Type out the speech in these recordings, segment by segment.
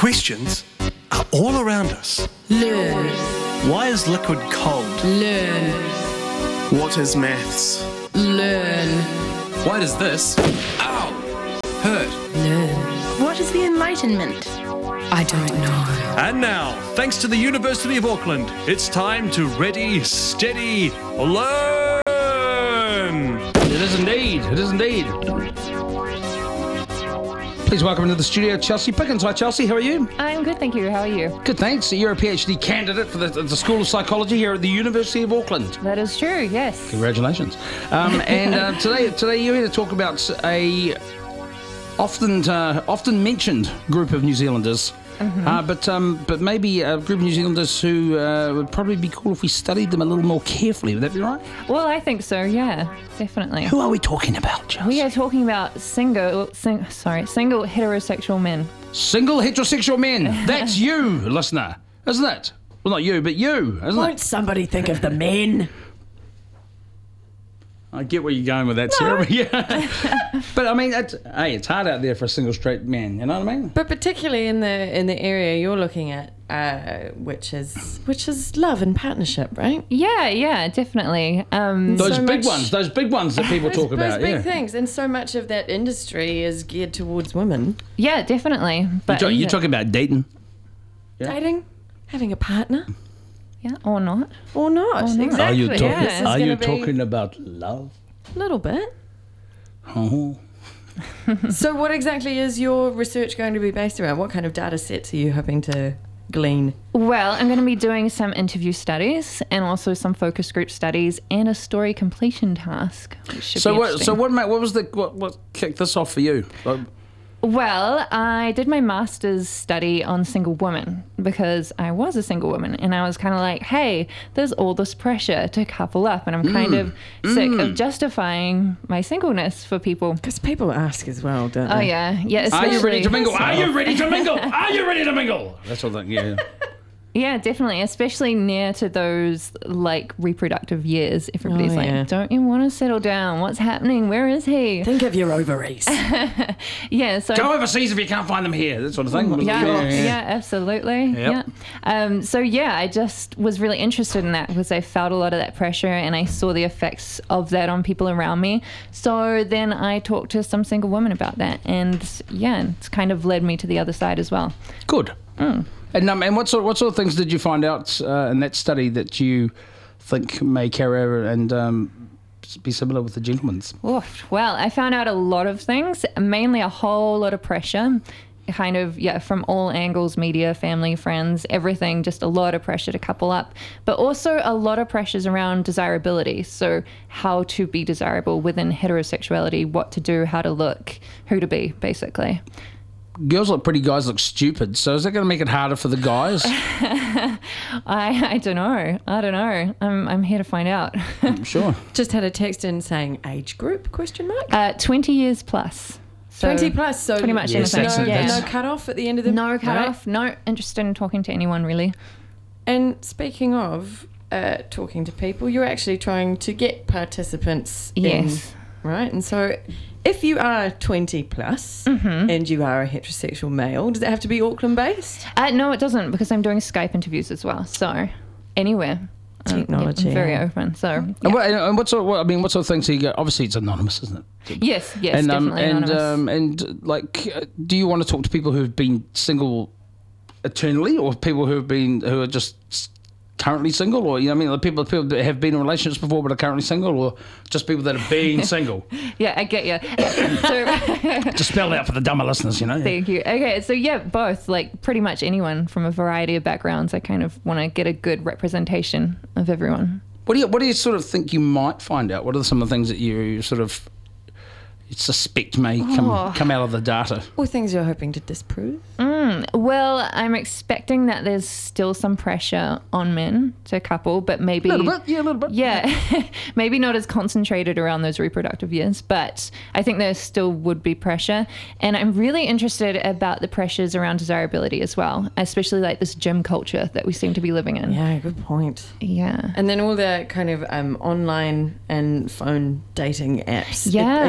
Questions are all around us. Learn. Why is liquid cold? Learn. What is maths? Learn. Why does this, ow, hurt? Learn. What is the Enlightenment? I don't know. And now, thanks to the University of Auckland, it's time to ready, steady, learn! It is indeed. It is indeed. Please welcome into the studio Chelsea Pickens. Hi, Chelsea. How are you? I'm good, thank you. How are you? Good, thanks. You're a PhD candidate for the School of Psychology here at the University of Auckland. That is true, yes. Congratulations. Today you're here to talk about a often mentioned group of New Zealanders. But maybe a group of New Zealanders who would probably be cool if we studied them a little more carefully. Would that be right? Well, I think so, yeah, definitely. Who are we talking about, Chelsea? We are talking about single heterosexual men. Single heterosexual men. That's you, listener, isn't it? Well, not you, but you, isn't Won't it? somebody think of the men? I get where you're going with that, Sarah. Yeah. But I mean, it's hard out there for a single straight man. You know what I mean? But particularly in the area you're looking at, which is love and partnership, right? Yeah, definitely. Those big ones that people talk about. Those big Yeah. things, and so much of that industry is geared towards women. Yeah, definitely. But You're talking about dating. Yeah. Dating, having a partner, yeah, or not. or not. Or not. Exactly. Are you talking? Yeah. This is Are you gonna be talking about love? a little bit? Oh. So, what exactly is your research going to be based around? What kind of data sets are you hoping to glean? Well, I'm going to be doing some interview studies and also some focus group studies and a story completion task. Which should be interesting. What kicked this off for you? Well, I did my master's study on single women because I was a single woman and I was kind of like, hey, there's all this pressure to couple up and I'm kind of sick of justifying my singleness for people. Because people ask as well, don't Oh, they? yeah. Yeah, Are you ready to especially- mingle? Are you ready to mingle? Are you ready to mingle? That's what thing. Yeah. Yeah, definitely, especially near to those, like, reproductive years. Everybody's Oh, yeah. like, don't you want to settle down? What's happening? Where is he? Think of your ovaries. Yeah, so... Go overseas if you can't find them here. That sort of thing. Yeah, absolutely. Yep. Yeah. I just was really interested in that because I felt a lot of that pressure and I saw the effects of that on people around me. So then I talked to some single women about that, and yeah, it's kind of led me to the other side as well. Good. And what sort of things did you find out in that study that you think may carry over and be similar with the gentlemen's? Oof. Well, I found out a lot of things, mainly a whole lot of pressure. Kind of, yeah, from all angles, media, family, friends, everything, just a lot of pressure to couple up. But also a lot of pressures around desirability. So how to be desirable within heterosexuality, what to do, how to look, who to be, basically. Girls look pretty, guys look stupid. So is that going to make it harder for the guys? I don't know. I'm here to find out. Sure. Just had a text in saying age group, ? 20 years plus. So 20 plus, so pretty much Yes, anything. that's- no cutoff at the end of the No cutoff, no interested in talking to anyone really. And speaking of talking to people, you're actually trying to get participants Yes. in, right? And so if you are 20 plus and you are a heterosexual male, does it have to be Auckland based? No, it doesn't, because I'm doing Skype interviews as well. So anywhere. Technology, I'm very yeah. open. So And what sort of things do you get? Obviously, it's anonymous, isn't it? yes, definitely anonymous. Do you want to talk to people who've been single eternally, or people who are just currently single, or the people that have been in relationships before but are currently single, or just people that have been single? Yeah, I get you. So Just spell it out for the dumber listeners, thank you. Okay, so yeah, both, like pretty much anyone from a variety of backgrounds. I kind of want to get a good representation of everyone. What do you sort of think you might find out? What are some of the things that you sort of suspect may come out of the data? Or things you're hoping to disprove? Well, I'm expecting that there's still some pressure on men to couple, but maybe... A little bit. Yeah, maybe not as concentrated around those reproductive years, but I think there still would be pressure. And I'm really interested about the pressures around desirability as well, especially like this gym culture that we seem to be living in. Yeah, good point. Yeah. And then all the kind of online and phone dating apps. Yeah. Again,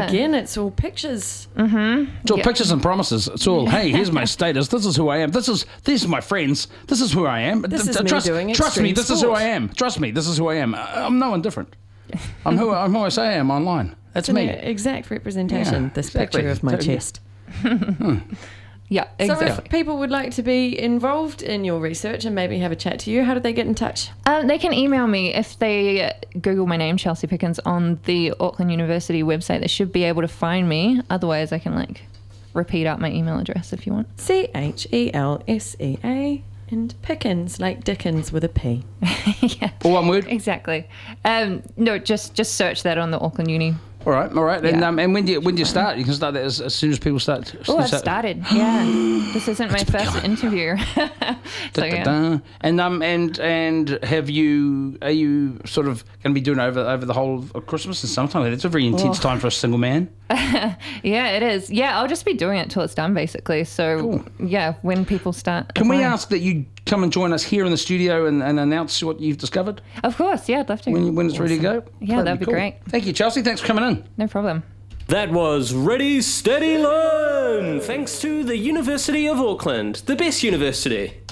it's all pictures. It's all pictures and promises. It's all, hey, here's my status. This is who I am. These are my friends. This is who I am. This is me doing Trust me, extreme this is who sport. I am. Trust me, this is who I am. I'm no one different. I'm who I say I am online. That's It's me. an exact representation, Yeah, this exactly. picture of my Totally. chest. Yeah, So exactly. if people would like to be involved in your research and maybe have a chat to you, how do they get in touch? They can email me if they Google my name, Chelsea Pickens, on the Auckland University website. They should be able to find me. Otherwise, I can repeat out my email address if you want. CHELSEA and Pickens, like Dickens with a P. Yeah, All one word? exactly. No, just search that on the Auckland Uni. All right. Yeah. And when do you start? You can start that as soon as people start. Oh, I've started. Yeah, this isn't my first interview. So yeah. Da-da-da. And are you sort of going to be doing over the whole of Christmas and summertime? It's a very intense time for a single man. Yeah, it is. Yeah, I'll just be doing it till it's done, basically. So Cool. yeah, when people start. Can we applying. ask that you come and join us here in the studio and announce what you've discovered Of course, yeah, I'd love to. when it's ready to go? Yeah, that'd be great. Thank you, Chelsea. Thanks for coming in. No problem. That was Ready, Steady, Learn! Thanks to the University of Auckland, the best university.